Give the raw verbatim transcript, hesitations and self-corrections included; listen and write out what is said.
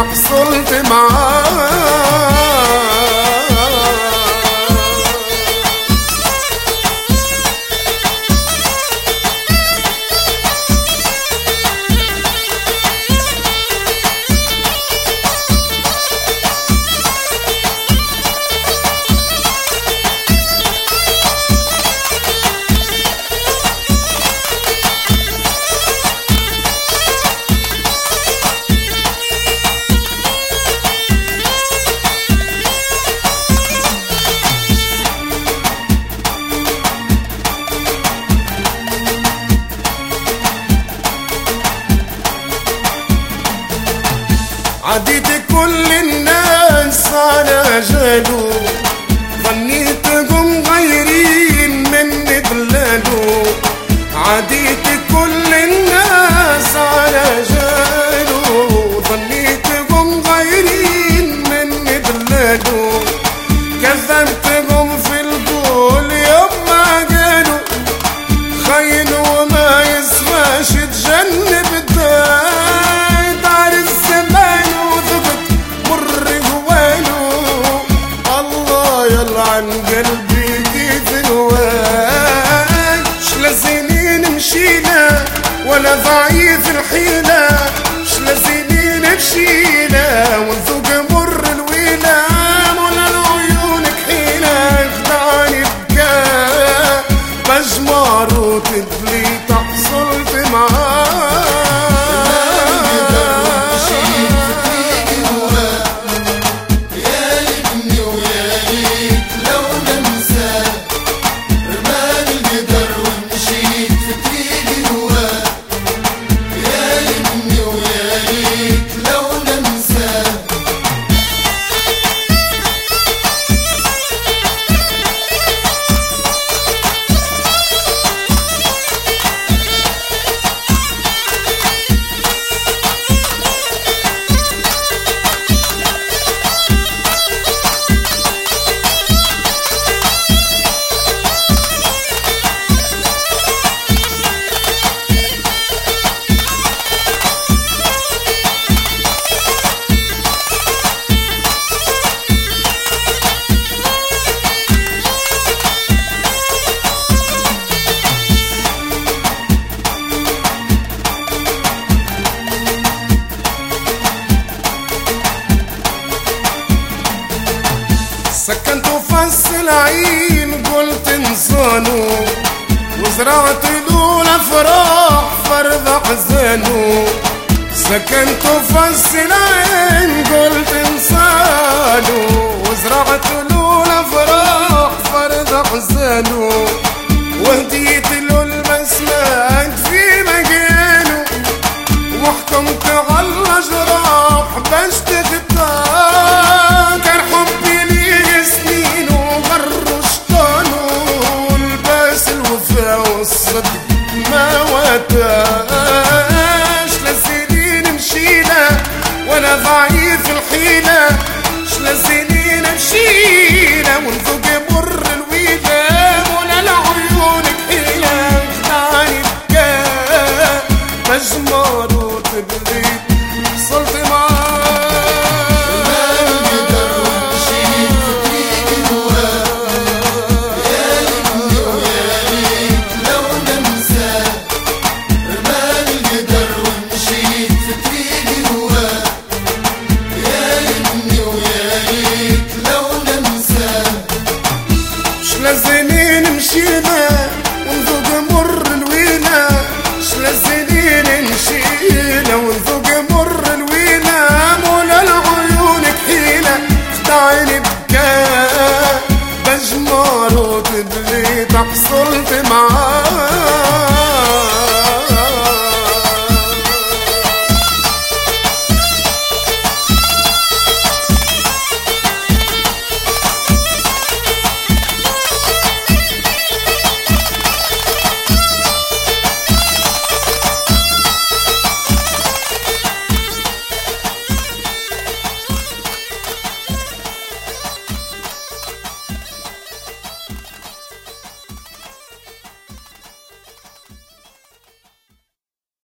تحصلت معاه. عديت كل الناس على جاله، ظنيتهم غيرين من بلاده. عديت كل الناس على جاله، ظنيتهم غيرين من بلاده. كذبتهم في القول يوم ما قالوا خاين وما يسواش تجنب الدار. عن قلبي كيف نواك، شلا سنين مشينا ولا ضعيف الحيلة. شلا سنين مشينا ونذوق مر الويلة، ولا لعيونك حيلة خدعني بكاء مجمار وتدلي تحصلت معاه. سكنت فص العين قلت انسانه، وزرعت له الافراح فرض احزانه. سكنت فص العين قلت انسانه، وزرعت له الافراح فرض احزانه. وهديت له المسمات في مجاله، وحكمت على الجراح باش تغطى. كان حبي ليه سنين وغر شطانه، ولباس الوفا والصدق ما واتاش. لا سنين مشينا ولا ضعيف الحيلة. شلا سنين مشينا ونذوق مر الويلة، ولا لعيونك حيلة خدعني بكاء مجمار وتبلي وصلت معاه. شلا سنين مشينا ونذوق مر الويلة. شلا سنين مشينا ونذوق مر الويلة، مولا لعيونك حيلة خدعني بكاء مجمار وتدلي تحصل